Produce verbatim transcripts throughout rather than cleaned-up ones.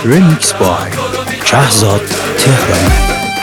Remix by شهزاد تهرانی.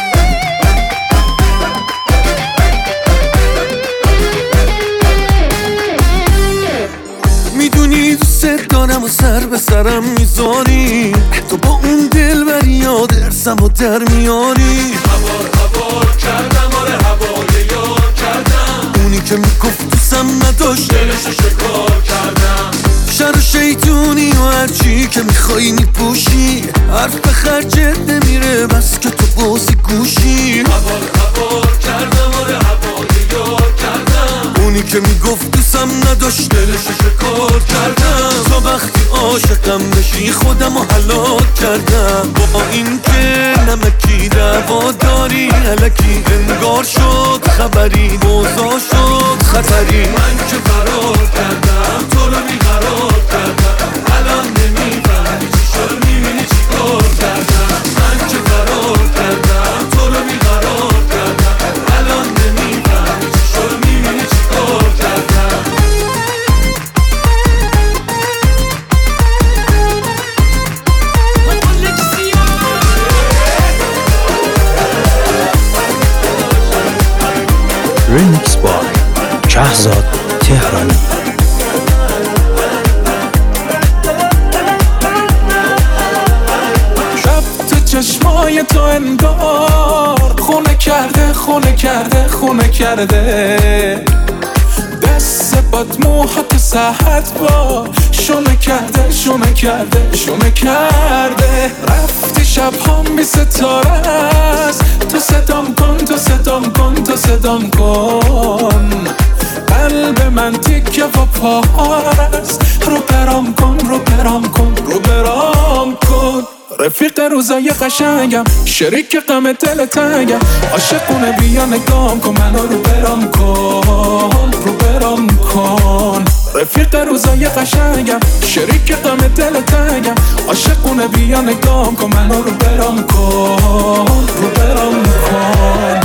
میدونی دوست دارم و سر به سرم میذاری، تو با اون دل بر یاد ارسم و در میاری. هوار هوار کردم، آره هوای یار کردم، اونی که میگفت دوستم نداشت دلشو شکار کردم. شر و شیطونی و هرچی که میخوایی میپوشی، حرف به خرجت نمیره بس که تو بازی گوشی. هوار هوار کردم، آره هوای یار کردم، اونی که میگفت دوستم نداشت دلشو شکار کردم. تا وقتی عاشقم بشی خودم رو هلاک کردم. با این که نمکی دعوا داری الکی انگار شد خبری، موضوع شد خطری. من که فرار کردم تو رو بیقرار کردم، الان نمیفهمی چی شد، میبینی چی کار کردم. من که فرار کردم تو رو بیقرار کردم، الان نمیفهمی چی شد، میبینی چی کار کردم. Remix by شهزاد تهرانی. چشمای تو انگار خونه کرده خونه کرده خونه کرده، دست باد موهات ساعت با شونه کرده شونه کرده شونه کرده. رفتی شب هم بی ستاره است، تو صدام کن تو صدام کن تو صدام کن. قلب من تیکه و پاست، رو برام کن رو برام کن رو برام کن. رفیق روزای قشنگم، شریک غم دل تنگم، عاشقونه بیا نگام کن منو رو برام کن رو برام کن. رفیق روزای قشنگم، شریک غم دل تنگم، عاشقونه بیا نگام کن منو رو برام کن رو برام کن.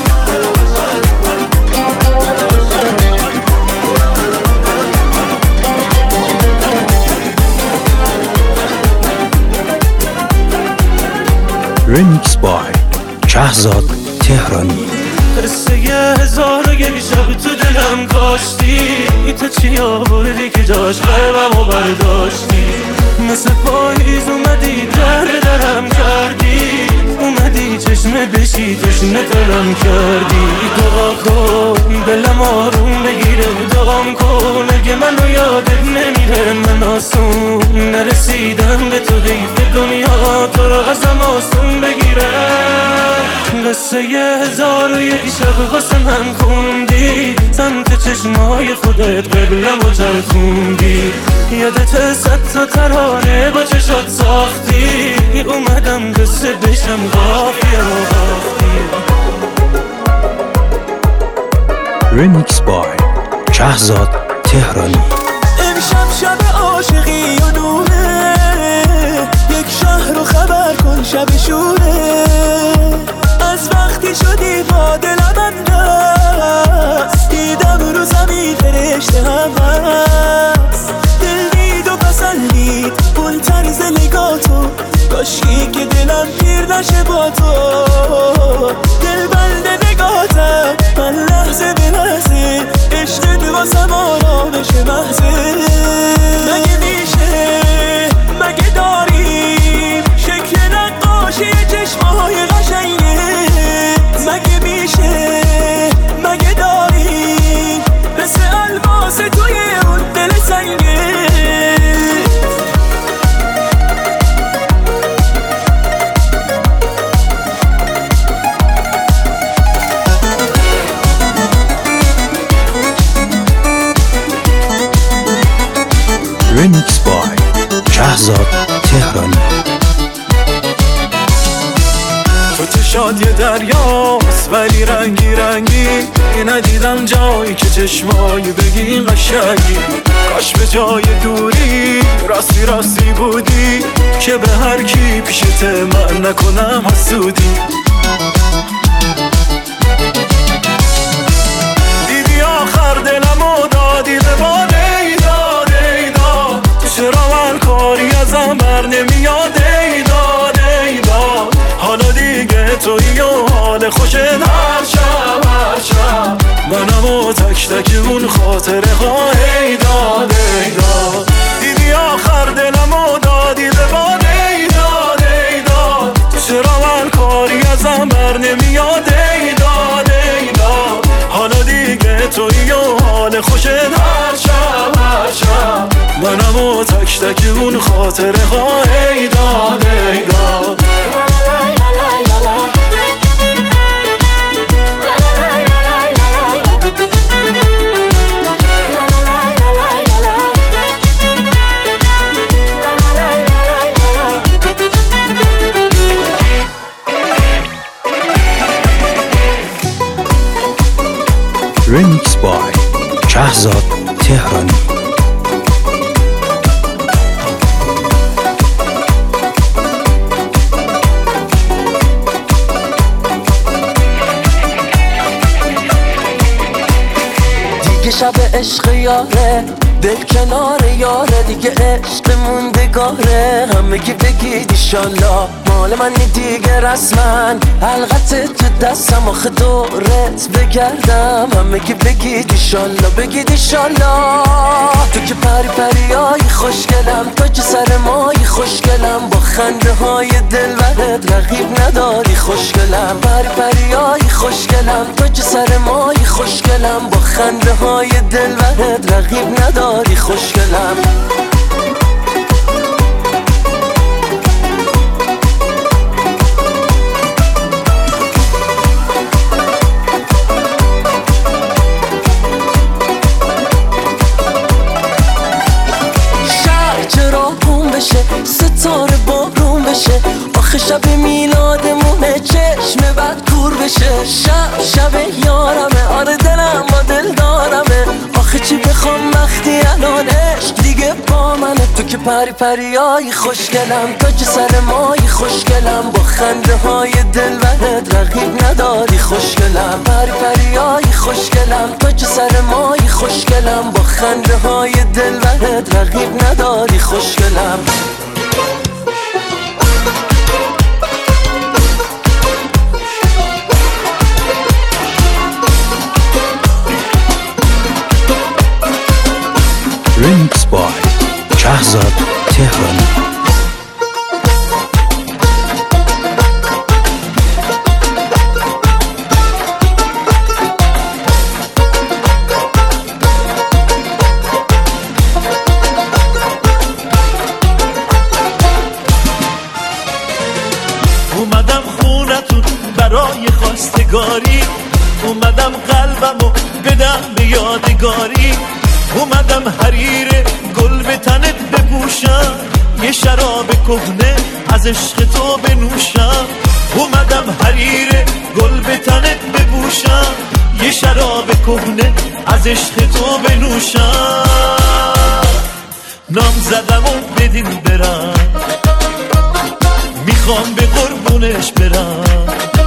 Remix by شهزاد تهرانی. قصه هزار و یک شب تو دلم کاشتی، تو چی آوردی که جاش قلبمو برداشتی. مثل پاییز اومدی در درم کردی، اومدی چشمه بشی تشنه دلم کردی. دعا کن دلم آروم بگیره، دعام کن اگه منو یادت نمیره. من آسون نرسیدم به تو، حیف دنیا تو رو ازم آسون بگیره. قصه هزار و یک شب واسه من خوندی، سمت چشمای خودت قبلم و چرخوندی. یادت صد تا ترانه با چشات ساختی، اومدم قصه بشم قافیه و قافتی. Remix by شهزاد تهرانی. امشب شب عاشقی و نوره، یک شهر رو خبر کن شب شوره. از وقتی شدی با دلم انداز، دیدم رو زمین فرشته هم هست. دل دید و پسندید اون طرز نگاتو، کاشکی که دلم پیر نشه با تو. دل بنده نگاتم من لحظه به لحظه، عشقت واسم آرامش محضه. مگه میشه مگه داریم شکل نقاشی چشمهای قشنگه؟ مگه میشه مگه داریم مثل الماس توی اون دل سنگه؟ Remix by شهزاد تهرانی. تو چشات یه دریاست ولی رنگی رنگی، ندیدم جایی که چشمایی بگی قشنگی. کاش به جای دوری راستی راستی بودی، که به هر کی پیشت من نکنم حسودی. دیدی آخر دلمو دادی به باده ای داد ای داد، تو چرا من کاری ازم بر نمیاد ای داد. حال خوشت هر شب هر شب منم و تک تک اون خاطره ها ای داد ای داد دیدی آخر دلم و دادی به باد ای داد ای داد چرا من کاری ازم بر نمیاد ای داد ای داد حالا دیگه تویی و حال خوشت هر شب هر شب منم و تک تک اون خاطره ها ای داد ای داد Remix by شهزاد تهرانی. دیگه شب عشق یاره دل کنار یاره دیگه عشق موندگاره همگی بگید ایشالله مال منی دیگه رسمن حلقت تو دستم آخه دورت بگردم همگی بگید ایشالله بگید ایشالله تو که پری پریایی خوشگلم تاج سر مایی خوشگلم با خنده های دلبرت رقیب نداری خوشگلم پری پریایی خوشگلم تاج سر مایی خوشگلم با خنده های دلبرت رقیب نداری خوشگلم ستاره بارون بشه آخه شب میلادمونه چشم بد کور بشه شب شب یارمه آره دلم با دل دارمه آخه چی بخوام وقتی الان عشق دیگه با منه تو که پری پریایی خوشگلم تاج سر مایی خوشگلم با خنده های دلبرت رقیب نداری خوشگلم پری پریایی خوشگلم تاج سر مایی خوشگلم با خنده های دلبرت رقیب نداری خوشگلم Remix by شهزاد تهرانی. اومدم خونتون برای خواستگاری اومدم قلبمو بدم به یادگاری اومدم حریر گل به تنت بپوشم یه شراب کهنه از عشق تو بنوشم اومدم حریر گل به تنت بپوشم یه شراب کهنه از عشق تو بنوشم نام زدم و بدین برم میخوام به قربونش برم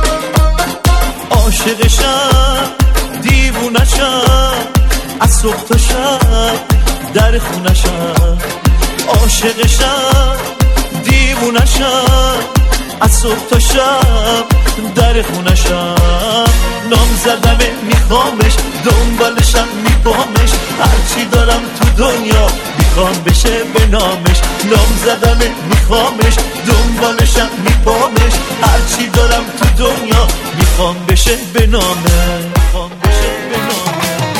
عاشقشم دیوونشم از صبح تا شب در خونشم عاشقشم دیوونشم از صبح تا شب در خونشم نام زدمه میخوامش دنبالشم میپامش هرچی دارم تو دنیا میخوام بشه به نامش نام زدمه میخوامش دنبالشم میپامش هرچی دارم تو دنیا میخوام بشه به نامش میخوام بشه به نامش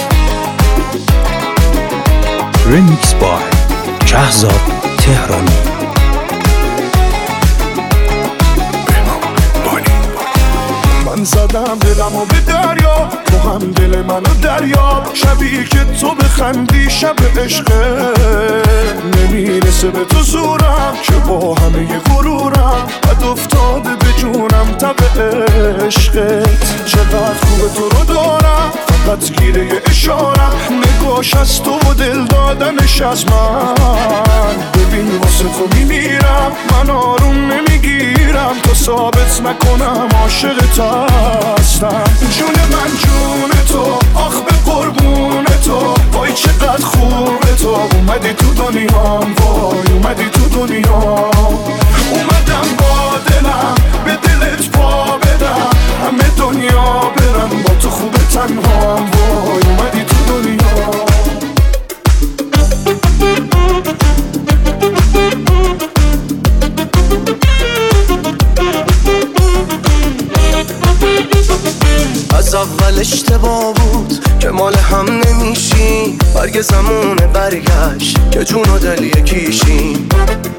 Remix by شهزاد تهرانی. من زدم دلمو به دریا تو هم دل منو دریا شبیه که تو بخندی شب عشقه نمیرسه به تو زورم که با همه غرورم بد افتاده به جونم تب عشقت چقدر خوبه تو رو دارم فقط گیره اشارم نگاش از تو و دل دادنش از من ببین واسه تو میمیرم من آروم نمیگیرم تا ثابت نکنم عاشقت هستم جون من جون تو آخ به قربون تو وای چقدر خوبه تو اومدی تو دنیام وای اومدی تو دنیام اومدم با دلم به دلت پا بدم همه دنیا از اول اشتباه بود که مال هم نمیشیم. برگ زمونه برگشت که جون و دل یکیشیم.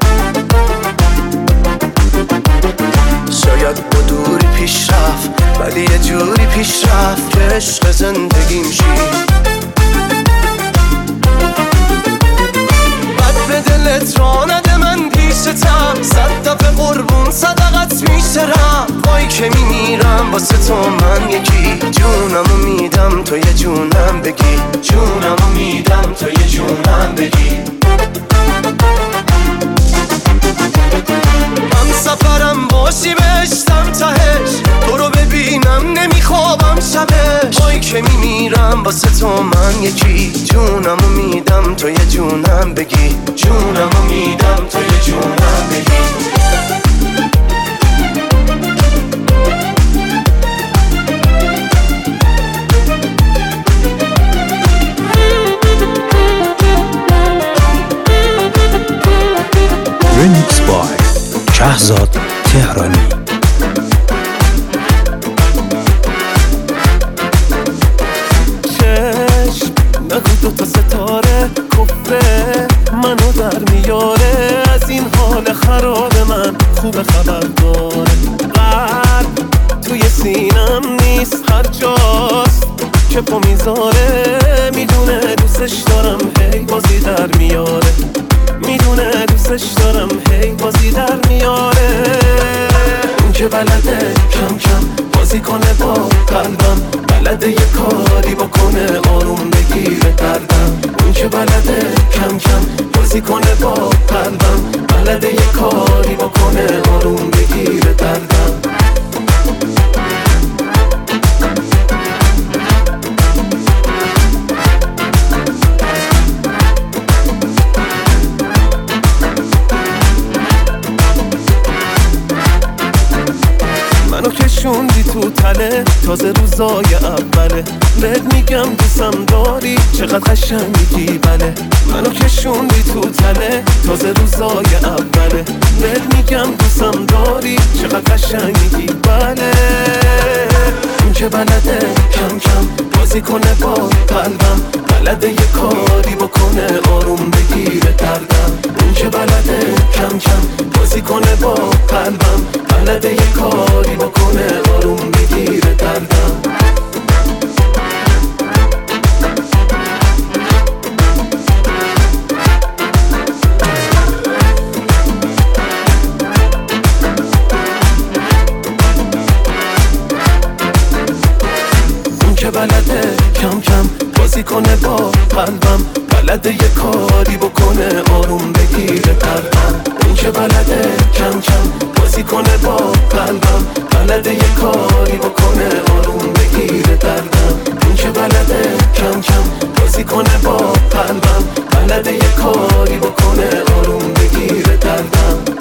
شاید با دوری پیش رفت ولی یه جوری پیش رفت که عشق زندگیم شید. بد به دلت را نده من پیشتم، صد دفعه قربون صدقت میشترم. وای که میمیرم واسه تو من یکی، جونمو میدم تو یه جونم بگی، جونمو میدم تو یه جونم بگی. من سفرم باشی بهشتم تهش، تو رو ببینم نمیخوابم شبش. وای که میمیرم واسه تو من یکی، جونمو میدم تو یه جونم بگی، جونمو میدم تو یه جونم بگی. Remix by شهزاد تهرانی. چشم نگو دوتا ستاره کفه منو در میاره، از این حال خراب من خوب خبر داره. قلب توی سینم نیست هر جاست که پا میذاره، میدونه دوستش دارم هی بازی در میاره، میدونه دوستش دارم هی بازی در میاره. اون که بلده کم کم بازی کنه با قلبم، بلده یه کاری بکنه آروم بگیره دردم. اون که بلده کم کم بازی کنه با قلبم، بلده یه کاری بکنه آروم بگیره دردم. منو کشوندی تو تله تازه روزای اوله، بهت میگم دوستم داری چقدر قشنگی بله. منو کشوندی تو تله تازه روزای اوله، بهت میگم دوستم داری چقدر قشنگی بله. اون که بلده کم کم بازی کنه با قلبم، بلده یه کاری بکنه آروم بگیره دردم. اون که بلده کم کم بازی کنه با قلبم، بلده یه کاری بکنه آروم بگیره دردم. اون که بلده کم کم بازی کنه با قلبم، بلده یه کاری بکنه آروم بگیره دردم. اون که بلده کم کم بازی کنه با قلبم، بلده یه کاری بکنه آروم بگیره دردم. اون که بلده کم کم بازی کنه با قلبم، بلده یه کاری بکنه آروم بگیره دردم.